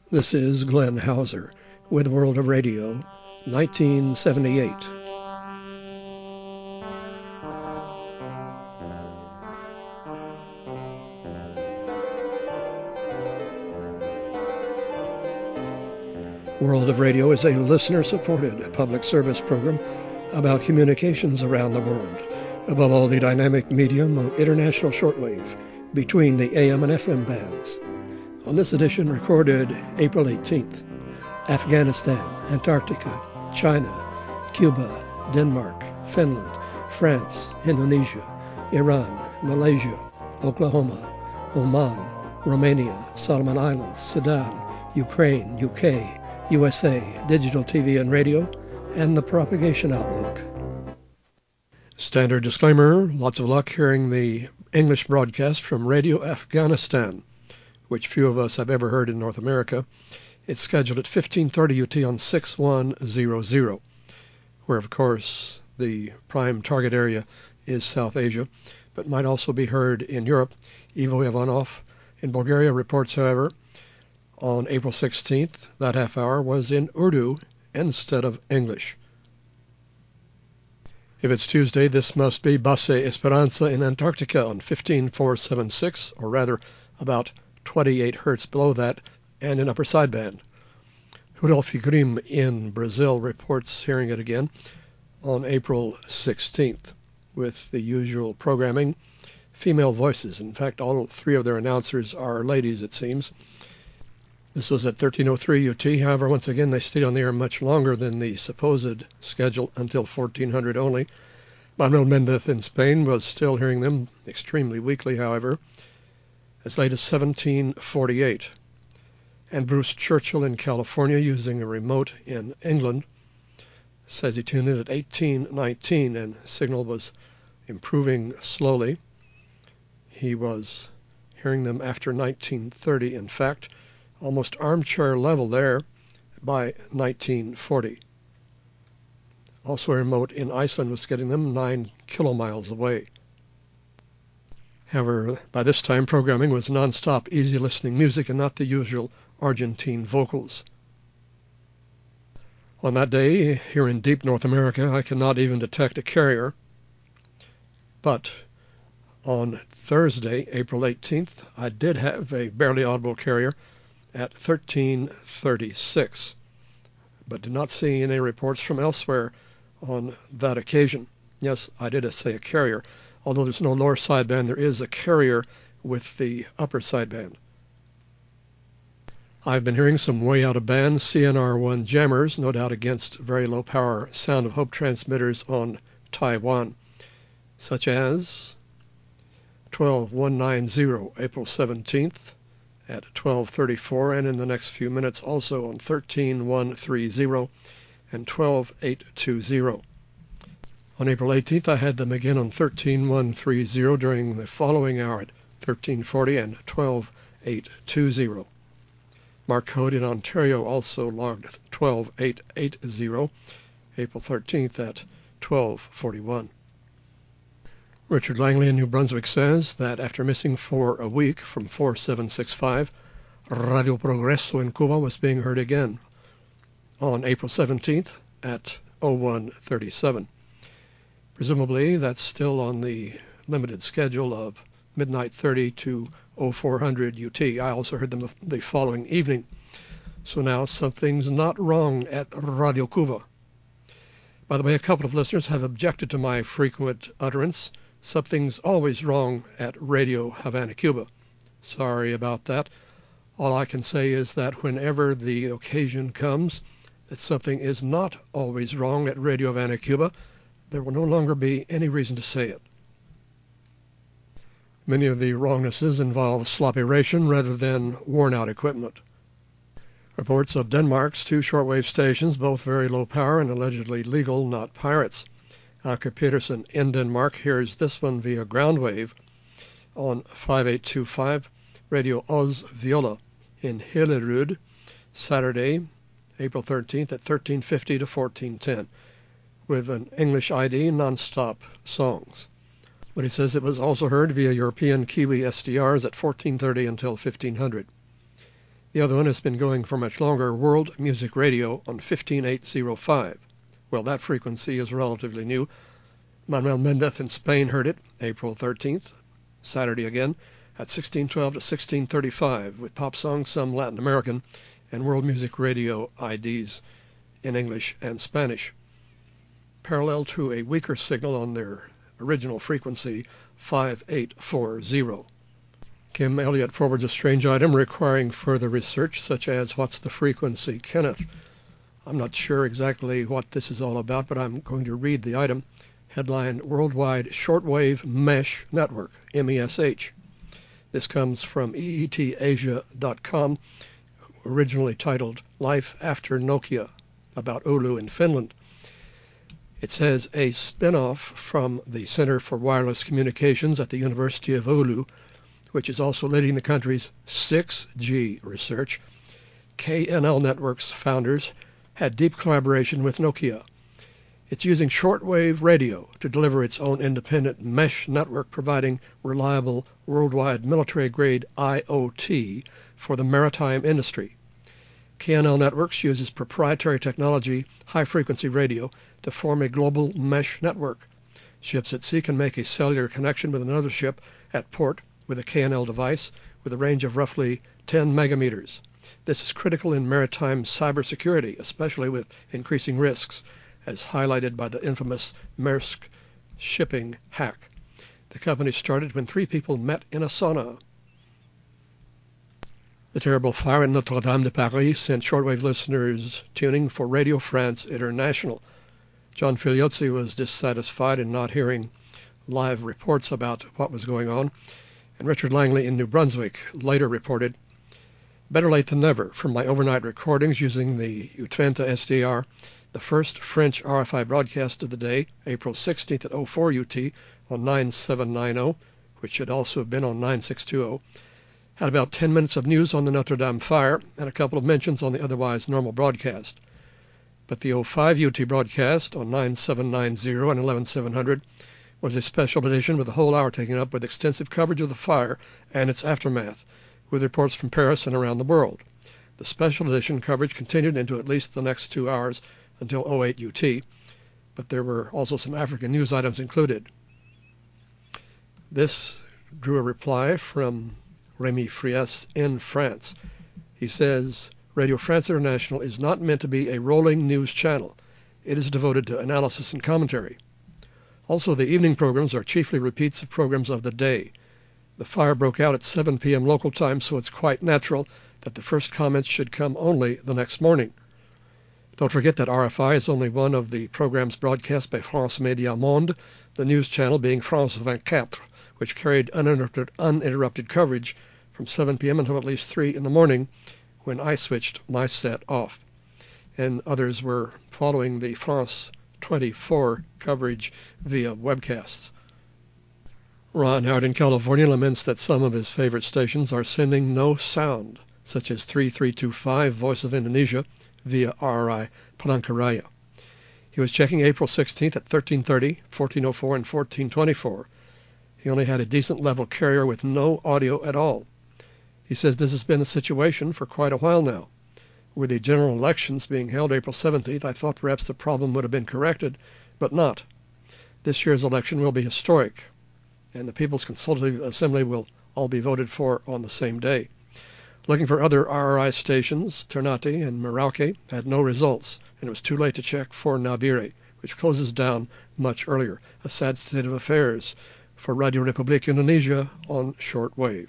This is Glenn Hauser with World of Radio, 1978. World of Radio is a listener-supported public service program about communications around the world, above all the dynamic medium of international shortwave between the AM and FM bands. On this edition, recorded April 18th, Afghanistan, Antarctica, China, Cuba, Denmark, Finland, France, Indonesia, Iran, Malaysia, Oklahoma, Oman, Romania, Solomon Islands, Sudan, Ukraine, UK, USA, digital TV and radio, and the propagation outlook. Standard disclaimer, lots of luck hearing the English broadcast from Radio Afghanistan, which few of us have ever heard in North America. It's scheduled at 15:30 UT on 6100, where, of course, the prime target area is South Asia, but might also be heard in Europe. Ivo Ivanov in Bulgaria reports, however, on April 16th, that half hour was in Urdu instead of English. If it's Tuesday, this must be Base Esperanza in Antarctica on 15476, or rather about 28 hertz below that, and in upper sideband. Rudolf Grimm in Brazil reports hearing it again on April 16th, with the usual programming, female voices. In fact, all three of their announcers are ladies, it seems. This was at 13:03 UT. However, once again, they stayed on the air much longer than the supposed schedule, until 1400 only. Manuel Mendez in Spain was still hearing them, extremely weakly, however, as late as 1748. And Bruce Churchill in California, using a remote in England, says he tuned in at 1819 and signal was improving slowly. He was hearing them after 1930, in fact, almost armchair level there by 1940. Also a remote in Iceland was getting them 9 kilomiles away. However, by this time, programming was non-stop, easy listening music and not the usual Argentine vocals. On that day, here in deep North America, I cannot even detect a carrier. But on Thursday, April 18th, I did have a barely audible carrier at 1336, but did not see any reports from elsewhere on that occasion. Yes, I did say a carrier. Although there's no lower sideband, there is a carrier with the upper sideband. I've been hearing some way out of band CNR1 jammers, no doubt against very low power Sound of Hope transmitters on Taiwan, such as 12190 April 17th at 1234, and in the next few minutes also on 13130 and 12820. On April 18th, I had them again on 13130 during the following hour at 1340 and 12820. Mark Code in Ontario also logged 12880 April 13th at 1241. Richard Langley in New Brunswick says that after missing for a week from 4765, Radio Progreso in Cuba was being heard again on April 17th at 0137. Presumably, that's still on the limited schedule of midnight 30 to 0400 UT. I also heard them the following evening. So now something's not wrong at Radio Cuba. By the way, a couple of listeners have objected to my frequent utterance, something's always wrong at Radio Havana, Cuba. Sorry about that. All I can say is that whenever the occasion comes that something is not always wrong at Radio Havana, Cuba, there will no longer be any reason to say it. Many of the wrongnesses involve sloppy ration rather than worn-out equipment. Reports of Denmark's two shortwave stations, both very low power and allegedly legal, not pirates. Anke Peterson in Denmark hears this one via ground wave on 5825 Radio Oz Viola in Hillerød, Saturday, April 13th at 1350 to 1410. With an English ID non-stop songs. But he says it was also heard via European Kiwi SDRs at 1430 until 1500. The other one has been going for much longer, World Music Radio on 15805. Well, that frequency is relatively new. Manuel Mendez in Spain heard it April 13th, Saturday again, at 1612 to 1635, with pop songs, some Latin American, and World Music Radio IDs in English and Spanish, parallel to a weaker signal on their original frequency, 5840. Kim Elliott forwards a strange item requiring further research, such as, what's the frequency, Kenneth? I'm not sure exactly what this is all about, but I'm going to read the item. Headline, Worldwide Shortwave Mesh Network, MESH. This comes from eetasia.com, originally titled Life After Nokia, about Oulu in Finland. It says, a spin-off from the Center for Wireless Communications at the University of Oulu, which is also leading the country's 6G research, KNL Networks founders had deep collaboration with Nokia. It's using shortwave radio to deliver its own independent mesh network, providing reliable worldwide military-grade IoT for the maritime industry. KNL Networks uses proprietary technology, high-frequency radio, to form a global mesh network. Ships at sea can make a cellular connection with another ship at port with a KNL device with a range of roughly 10 megameters. This is critical in maritime cybersecurity, especially with increasing risks, as highlighted by the infamous Maersk shipping hack. The company started when 3 people met in a sauna. The terrible fire in Notre-Dame de Paris sent shortwave listeners tuning for Radio France International. John Filiozzi was dissatisfied in not hearing live reports about what was going on, and Richard Langley in New Brunswick later reported, better late than never. From my overnight recordings using the U20 SDR, the first French RFI broadcast of the day, April 16th at 04 UT on 9790, which should also have been on 9620, had about 10 minutes of news on the Notre Dame fire and a couple of mentions on the otherwise normal broadcast. But the 05 UT broadcast on 9790 and 11700 was a special edition with a whole hour taken up with extensive coverage of the fire and its aftermath, with reports from Paris and around the world. The special edition coverage continued into at least the next 2 hours until 08 UT, but there were also some African news items included. This drew a reply from Rémi Friès in France. He says, Radio France International is not meant to be a rolling news channel. It is devoted to analysis and commentary. Also, the evening programs are chiefly repeats of programs of the day. The fire broke out at 7 p.m. local time, so it's quite natural that the first comments should come only the next morning. Don't forget that RFI is only one of the programs broadcast by France Média Monde, the news channel being France 24, which carried uninterrupted coverage from 7 p.m. until at least 3 in the morning, when I switched my set off. And others were following the France 24 coverage via webcasts. Ron out in California laments that some of his favorite stations are sending no sound, such as 3325 Voice of Indonesia via RRI Palangkaraya. He was checking April 16th at 1330, 1404, and 1424. He only had a decent level carrier with no audio at all. He says this has been the situation for quite a while now. With the general elections being held April 17th, I thought perhaps the problem would have been corrected, but not. This year's election will be historic, and the People's Consultative Assembly will all be voted for on the same day. Looking for other RRI stations, Ternate and Merauke had no results, and it was too late to check for Nabire, which closes down much earlier. A sad state of affairs for Radio Republik Indonesia on shortwave.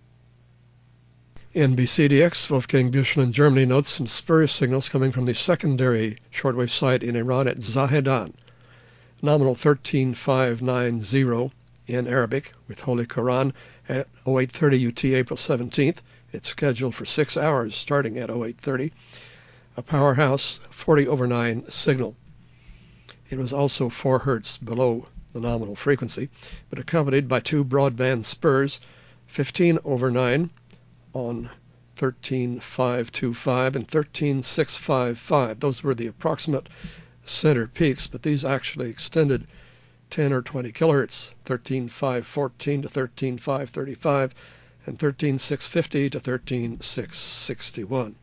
In BCDX, Wolfgang Büchel in Germany notes some spurious signals coming from the secondary shortwave site in Iran at Zahedan. Nominal 13590 in Arabic with Holy Quran at 0830 UT April 17th. It's scheduled for 6 hours starting at 0830. A powerhouse 40/9 signal. It was also 4 Hz below the nominal frequency, but accompanied by 2 broadband spurs, 15/9 on 13525 and 13655. Those were the approximate center peaks, but these actually extended 10 or 20 kilohertz, 13514 to 13535, and 13650 to 13661.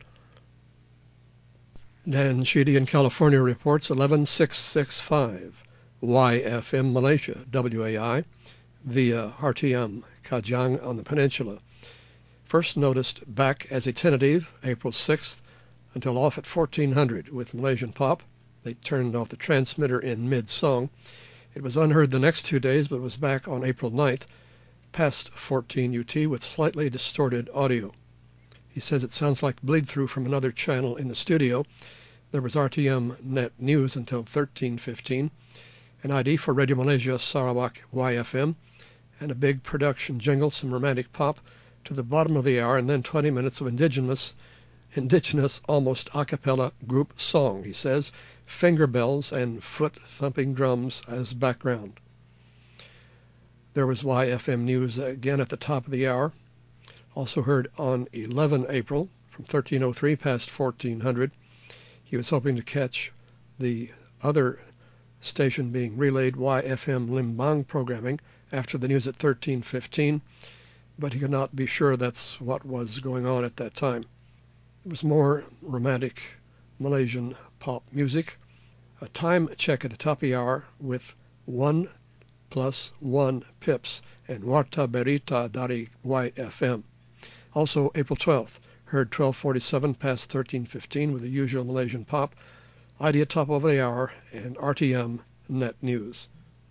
Dan Sheedy in California reports 11665 YFM Malaysia WAI via RTM Kajang on the peninsula. First noticed back as a tentative April 6th until off at 1400 with Malaysian Pop. They turned off the transmitter in mid-song. It was unheard the next 2 days, but was back on April 9th, past 14 UT with slightly distorted audio. He says it sounds like bleed-through from another channel in the studio. There was RTM Net News until 1315, an ID for Radio Malaysia Sarawak YFM, and a big production jingle, some romantic pop, to the bottom of the hour, and then 20 minutes of indigenous almost a cappella group song, he says, finger bells and foot-thumping drums as background. There was YFM News again at the top of the hour, also heard on 11 April from 1303 past 1400. He was hoping to catch the other station being relayed YFM Limbang programming after the news at 1315, but he could not be sure that's what was going on at that time. It was more romantic Malaysian pop music. A time check at the top of the hour with 1+1 pips and Warta Berita dari YFM. Also April 12th, heard 1247 past 1315 with the usual Malaysian pop, ID at top of the hour, and RTM Net News.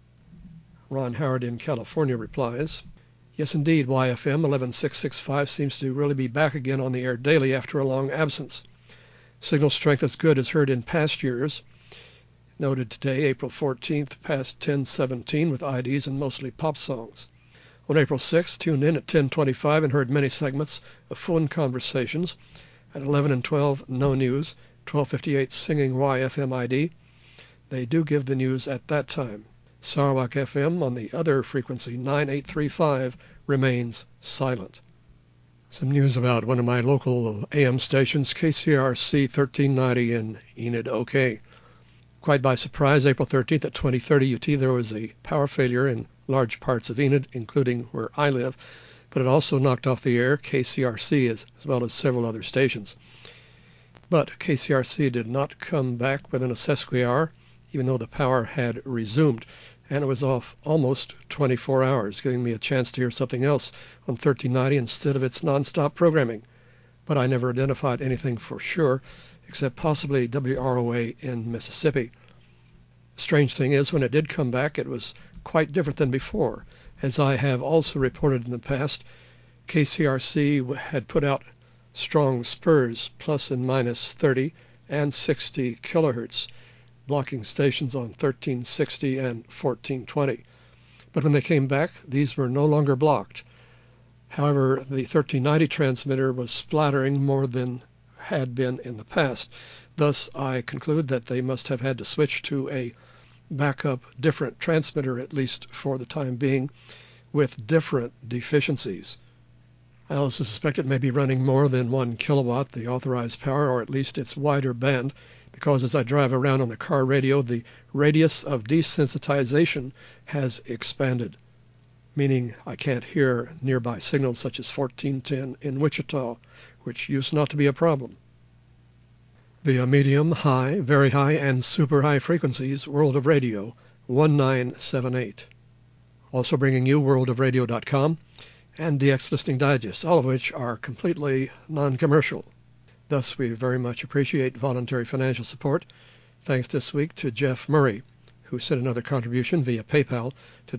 Ron Howard in California replies, yes, indeed, YFM 11665 seems to really be back again on the air daily after a long absence. Signal strength is good as heard in past years. Noted today, April 14th, past 1017 with IDs and mostly pop songs. On April 6th, tuned in at 1025 and heard many segments of phone conversations. At 11 and 12, no news. 1258, singing YFM ID. They do give the news at that time. Sarawak FM on the other frequency, 9835, remains silent. Some news about one of my local AM stations, KCRC 1390 in Enid, OK. Quite by surprise, April 13th at 2030 UT, there was a power failure in large parts of Enid, including where I live, but it also knocked off the air KCRC as well as several other stations. But KCRC did not come back within a sesquihour, even though the power had resumed, and it was off almost 24 hours, giving me a chance to hear something else on 1390 instead of its non-stop programming. But I never identified anything for sure, except possibly WROA in Mississippi. The strange thing is, when it did come back, it was quite different than before. As I have also reported in the past, KCRC had put out strong spurs, plus and minus 30 and 60 kilohertz, blocking stations on 1360 and 1420. But when they came back, these were no longer blocked. However, the 1390 transmitter was splattering more than had been in the past. Thus, I conclude that they must have had to switch to a backup different transmitter, at least for the time being, with different deficiencies. I also suspect it may be running more than 1 kilowatt, the authorized power, or at least its wider band, because as I drive around on the car radio, the radius of desensitization has expanded, meaning I can't hear nearby signals such as 1410 in Wichita, which used not to be a problem. Via medium, high, very high, and super high frequencies, World of Radio 1978. Also bringing you worldofradio.com and DX Listening Digest, all of which are completely non-commercial. Thus, we very much appreciate voluntary financial support. Thanks this week to Jeff Murray, who sent another contribution via PayPal to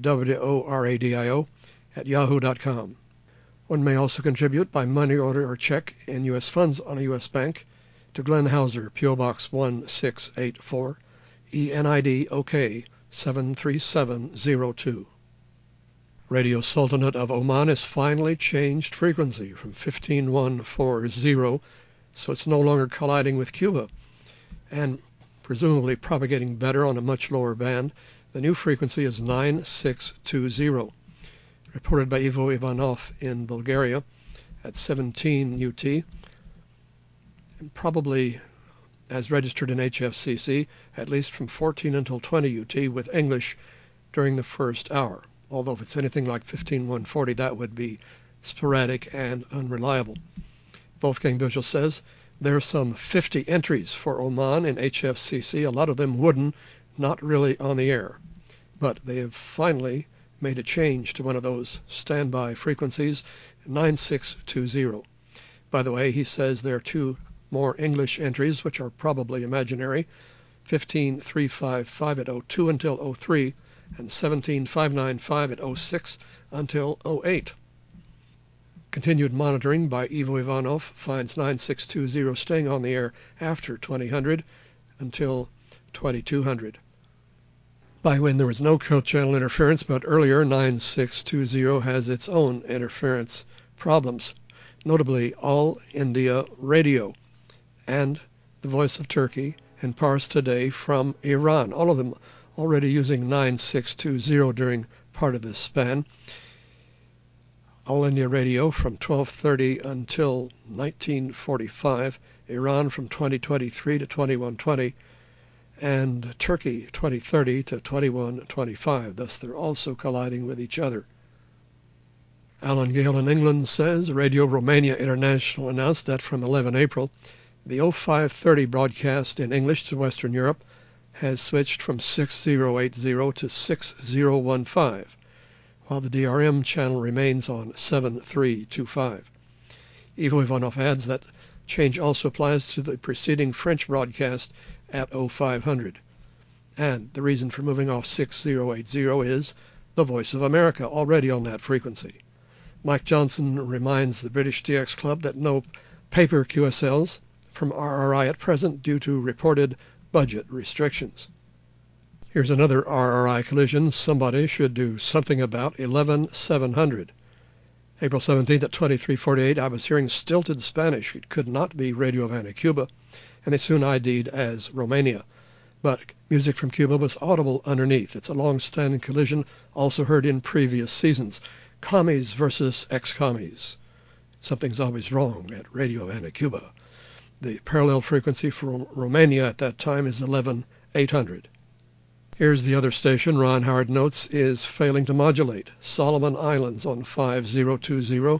WORADIO@yahoo.com. One may also contribute by money order or check in U.S. funds on a U.S. bank to Glenn Hauser, P.O. Box 1684, ENID OK 73702. Radio Sultanate of Oman has finally changed frequency from 15140, so it's no longer colliding with Cuba, and presumably propagating better on a much lower band. The new frequency is 9620, reported by Ivo Ivanov in Bulgaria at 17 UT, and probably as registered in HFCC, at least from 14 until 20 UT with English during the first hour. Although if it's anything like 15140, that would be sporadic and unreliable. Wolfgang Büchel says, there are some 50 entries for Oman in HFCC, a lot of them wooden, not really on the air. But they have finally made a change to one of those standby frequencies, 9620. By the way, he says there are two more English entries, which are probably imaginary, 15355 at 02 until 03, and 17595 at 06 until 08. Continued monitoring by Ivo Ivanov finds 9620 staying on the air after 2000 until 2200. By when there was no co-channel interference, but earlier 9620 has its own interference problems, notably All India Radio and the Voice of Turkey and Pars Today from Iran, all of them already using 9620 during part of this span. All India Radio from 1230 until 1945, Iran from 2023 to 2120, and Turkey 2030 to 2125. Thus they're also colliding with each other. Alan Gale in England says Radio Romania International announced that from 11 April, the 0530 broadcast in English to Western Europe has switched from 6080 to 6015, while the DRM channel remains on 7325. Ivo Ivanov adds that change also applies to the preceding French broadcast at 0500. And the reason for moving off 6080 is the Voice of America, already on that frequency. Mike Johnson reminds the British DX Club that no paper QSLs from RRI at present due to reported budget restrictions. Here's another RRI collision somebody should do something about, 11700. April 17th at 23:48, I was hearing stilted Spanish. It could not be Radio Havana, Cuba, and they soon ID'd as Romania. But music from Cuba was audible underneath. It's a long-standing collision, also heard in previous seasons. Commies versus ex-commies. Something's always wrong at Radio Havana, Cuba. The parallel frequency for Romania at that time is 11800. Here's the other station, Ron Howard notes, is failing to modulate. Solomon Islands on 5020,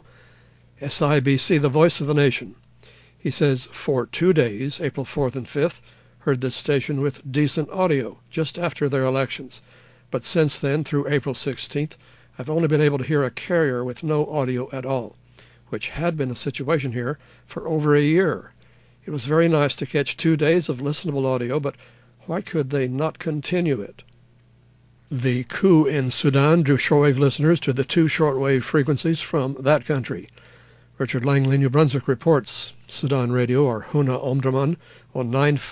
SIBC, the voice of the nation. He says, for 2 days, April 4th and 5th, heard this station with decent audio just after their elections. But since then, through April 16th, I've only been able to hear a carrier with no audio at all, which had been the situation here for over a year. It was very nice to catch 2 days of listenable audio, but why could they not continue it? The coup in Sudan drew shortwave listeners to the two shortwave frequencies from that country. Richard Langley, New Brunswick reports Sudan Radio, or Huna Omdurman, on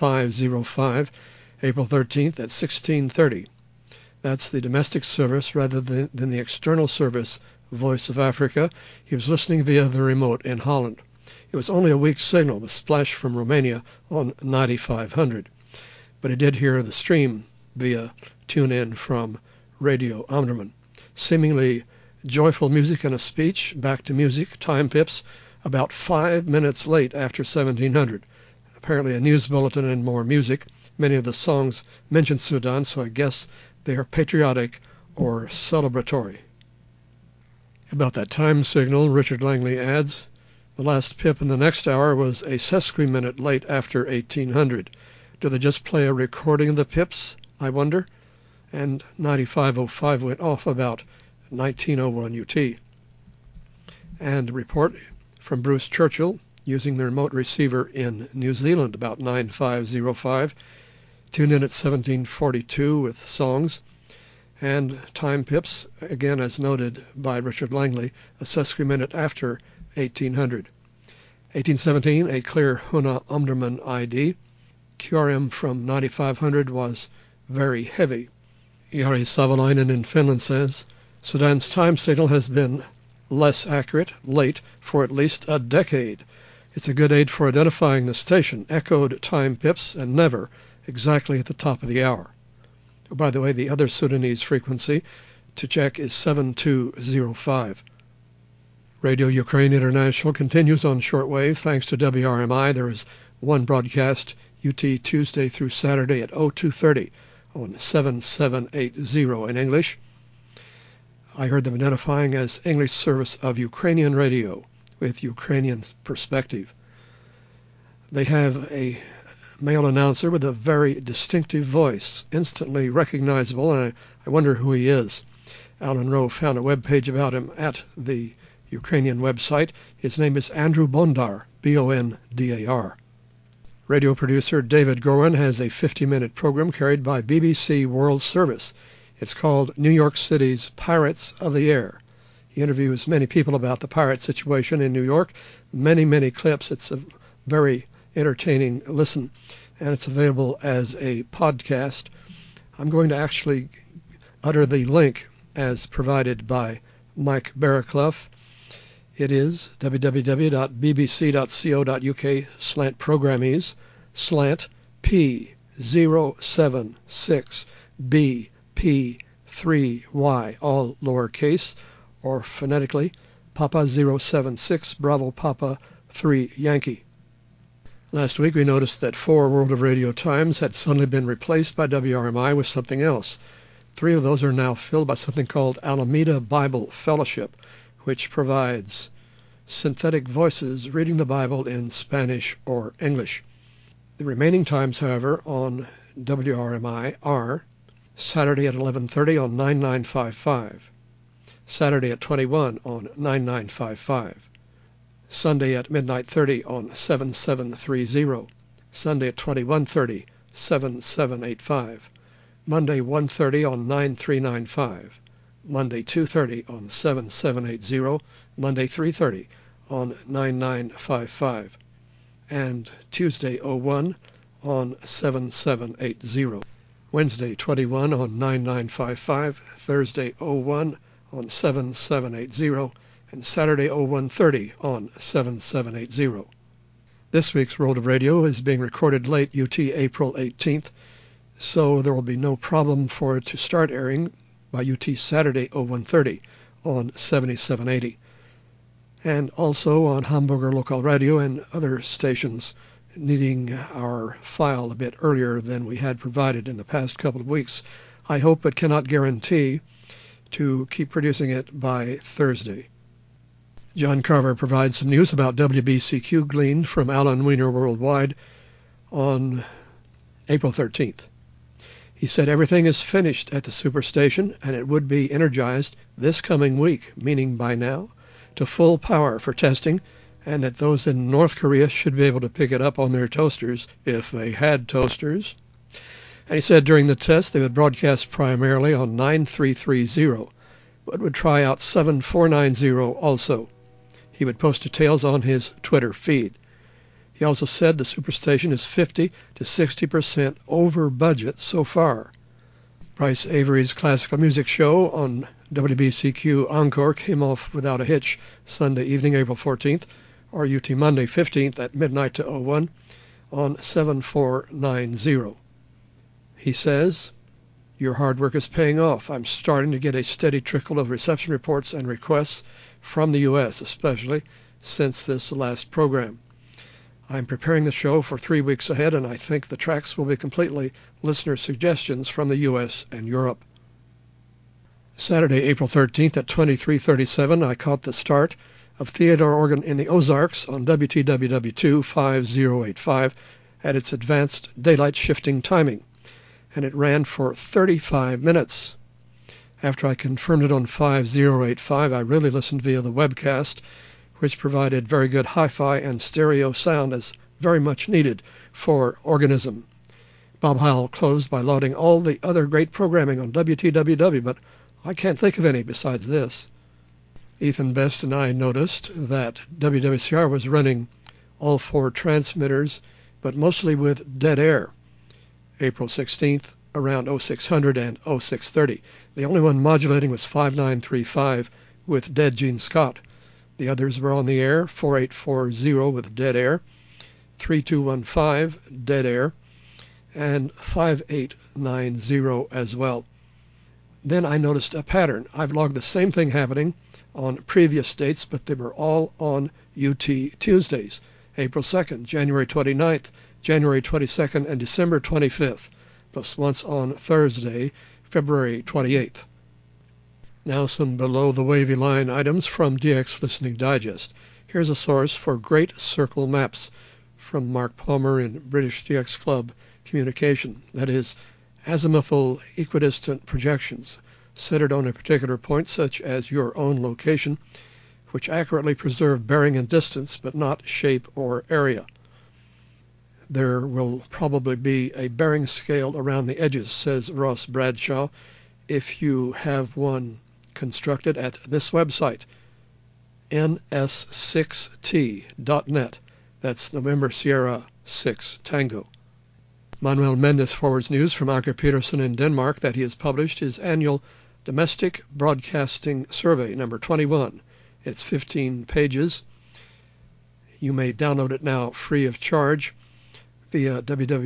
9505, April 13th at 1630. That's the domestic service rather than the external service, Voice of Africa. He was listening via the remote in Holland. It was only a weak signal with splash from Romania on 9500. But he did hear the stream via tune-in from Radio Omdurman. Seemingly joyful music and a speech, back to music, time pips, about 5 minutes late after 1700. Apparently a news bulletin and more music. Many of the songs mention Sudan, so I guess they are patriotic or celebratory. About that time signal, Richard Langley adds, the last pip in the next hour was a sesquiminute late after 1800. Do they just play a recording of the pips, I wonder? And 9505 went off about 1901 UT. And a report from Bruce Churchill using the remote receiver in New Zealand about 9505. Tuned in at 1742 with songs. And time pips, again as noted by Richard Langley, a sesquiminute after 1800. 1817, a clear Huna Omdurman ID. QRM from 9500 was very heavy. Jari Savalainen in Finland says, Sudan's time signal has been less accurate, late, for at least a decade. It's a good aid for identifying the station, echoed time pips, and never exactly at the top of the hour. Oh, by the way, the other Sudanese frequency to check is 7205. Radio Ukraine International continues on shortwave. Thanks to WRMI, there is one broadcast UT Tuesday through Saturday at 0230 on 7780 in English. I heard them identifying as English service of Ukrainian radio with Ukrainian perspective. They have a male announcer with a very distinctive voice, instantly recognizable, and I wonder who he is. Alan Rowe found a web page about him at the Ukrainian website. His name is Andrew Bondar, Bondar. Radio producer David Gorwin has a 50-minute program carried by BBC World Service. It's called New York City's Pirates of the Air. He interviews many people about the pirate situation in New York. Many clips. It's a very entertaining listen, and it's available as a podcast. I'm going to actually utter the link as provided by Mike Barraclough. It is www.bbc.co.uk/programmes /P076BP3Y, all lowercase, or phonetically, Papa 076 Bravo Papa 3 Yankee. Last week we noticed that 4 World of Radio times had suddenly been replaced by WRMI with something else. 3 of those are now filled by something called Alameda Bible Fellowship, which provides synthetic voices reading the Bible in Spanish or English. The remaining times, however, on WRMI are Saturday at 11:30 on 9955, Saturday at 21 on 9955, Sunday at midnight 30 on 7730, Sunday at 21:30, 7785, Monday 1:30 on 9395, Monday 2:30 on 7780, Monday 3:30 on 9955, and Tuesday 01 on 7780. Wednesday 21 on 9955, Thursday 01 on 7780, and Saturday 01:30 on 7780. This week's World of Radio is being recorded late UT April 18th, so there will be no problem for it to start airing by UT Saturday 01:30 on 7780. And also on Hamburger Local Radio and other stations needing our file a bit earlier than we had provided in the past couple of weeks. I hope but cannot guarantee to keep producing it by Thursday. John Carver provides some news about WBCQ gleaned from Alan Weiner Worldwide on April 13th. He said everything is finished at the superstation and it would be energized this coming week, meaning by now, to full power for testing, and that those in North Korea should be able to pick it up on their toasters if they had toasters. And he said during the test they would broadcast primarily on 9330, but would try out 7490 also. He would post details on his Twitter feed. He also said the superstation is 50 to 60% over budget so far. Bryce Avery's classical music show on WBCQ Encore came off without a hitch Sunday evening, April 14th, or UT Monday 15th at midnight to 01 on 7490. He says, your hard work is paying off. I'm starting to get a steady trickle of reception reports and requests from the U.S., especially since this last program. I'm preparing the show for 3 weeks ahead, and I think the tracks will be completely listener suggestions from the U.S. and Europe. Saturday, April 13th at 23:37, I caught the start of Theodore Organ in the Ozarks on WTWW2 5085 at its advanced daylight shifting timing, and it ran for 35 minutes. After I confirmed it on 5085, I really listened via the webcast, which provided very good hi-fi and stereo sound as very much needed for organism. Bob Howell closed by lauding all the other great programming on WTWW, but I can't think of any besides this. Ethan Best and I noticed that WWCR was running all 4 transmitters, but mostly with dead air. April 16th, around 0600 and 0630. The only one modulating was 5935 with dead Gene Scott. The others were on the air, 4840 with dead air, 3215 dead air, and 5890 as well. Then I noticed a pattern. I've logged the same thing happening on previous dates, but they were all on UT Tuesdays, April 2nd, January 29th, January 22nd, and December 25th, plus once on Thursday, February 28th. Now some below the wavy line items from DX Listening Digest. Here's a source for Great Circle Maps from Mark Palmer in British DX Club Communication. That is, azimuthal equidistant projections centered on a particular point, such as your own location, which accurately preserve bearing and distance, but not shape or area. There will probably be a bearing scale around the edges, says Ross Bradshaw, if you have one constructed at this website, ns6t.net. That's November Sierra 6 Tango. Manuel Mendes forwards news from Anker Petersen in Denmark that he has published his annual Domestic Broadcasting Survey, number 21. It's 15 pages. You may download it now free of charge via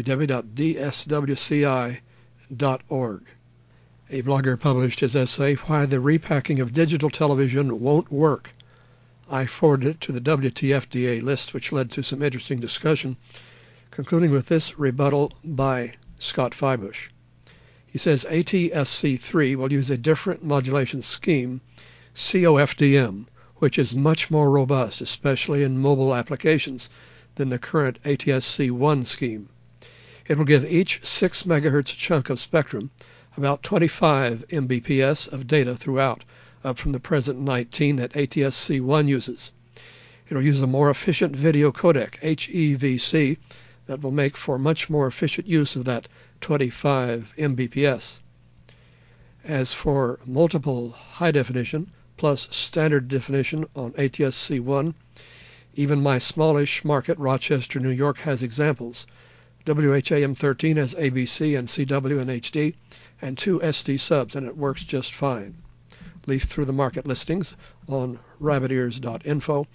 www.dswci.org. A blogger published his essay, Why the Repacking of Digital Television Won't Work. I forwarded it to the WTFDA list, which led to some interesting discussion, concluding with this rebuttal by Scott Feibush. He says ATSC3 will use a different modulation scheme, COFDM, which is much more robust, especially in mobile applications, than the current ATSC1 scheme. It will give each 6 MHz chunk of spectrum about 25 Mbps of data throughout, up from the present 19 that ATSC1 uses. It will use a more efficient video codec, HEVC, that will make for much more efficient use of that 25 Mbps. As for multiple high definition plus standard definition on ATSC1, even my smallish market, Rochester, New York, has examples. WHAM13 has ABC and CW and HD, and 2 SD subs, and it works just fine. Leaf through the market listings on rabbitears.info,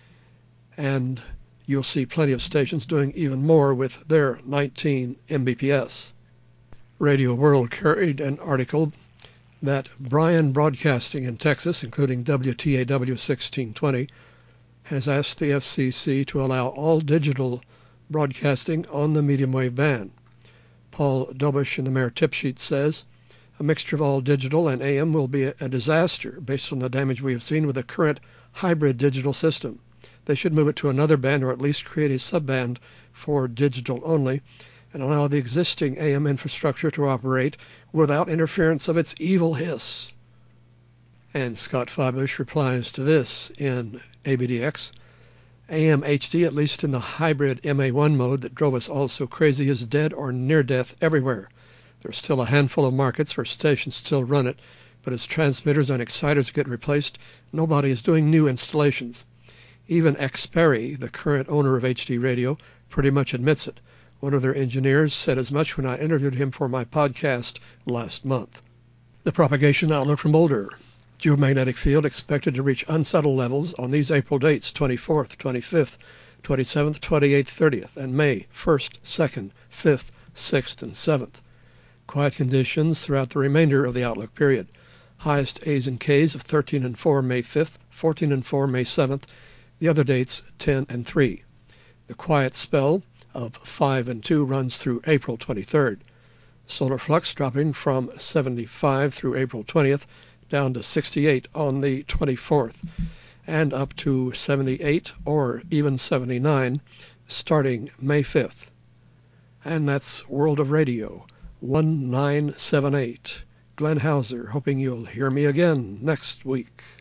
and you'll see plenty of stations doing even more with their 19 Mbps. Radio World carried an article that Bryan Broadcasting in Texas, including WTAW 1620, has asked the FCC to allow all digital broadcasting on the medium wave band. Paul Dobish in the Mayor Tip Sheet says, a mixture of all digital and AM will be a disaster based on the damage we have seen with the current hybrid digital system. They should move it to another band or at least create a subband for digital only and allow the existing AM infrastructure to operate without interference of its evil hiss. And Scott Feibush replies to this in ABDX. AM HD, at least in the hybrid MA1 mode that drove us all so crazy, is dead or near death everywhere. There's still a handful of markets where stations still run it, but as transmitters and exciters get replaced, nobody is doing new installations. Even Xperi, the current owner of HD Radio, pretty much admits it. One of their engineers said as much when I interviewed him for my podcast last month. The propagation outlook from Boulder. Geomagnetic field expected to reach unsettled levels on these April dates, 24th, 25th, 27th, 28th, 30th, and May 1st, 2nd, 5th, 6th, and 7th. Quiet conditions throughout the remainder of the outlook period. Highest A's and K's of 13 and 4 May 5th, 14 and 4 May 7th, the other dates 10 and 3. The quiet spell of 5 and 2 runs through April 23rd. Solar flux dropping from 75 through April 20th, down to 68 on the 24th, and up to 78 or even 79 starting May 5th. And that's World of Radio 1978. Glenn Hauser, hoping you'll hear me again next week.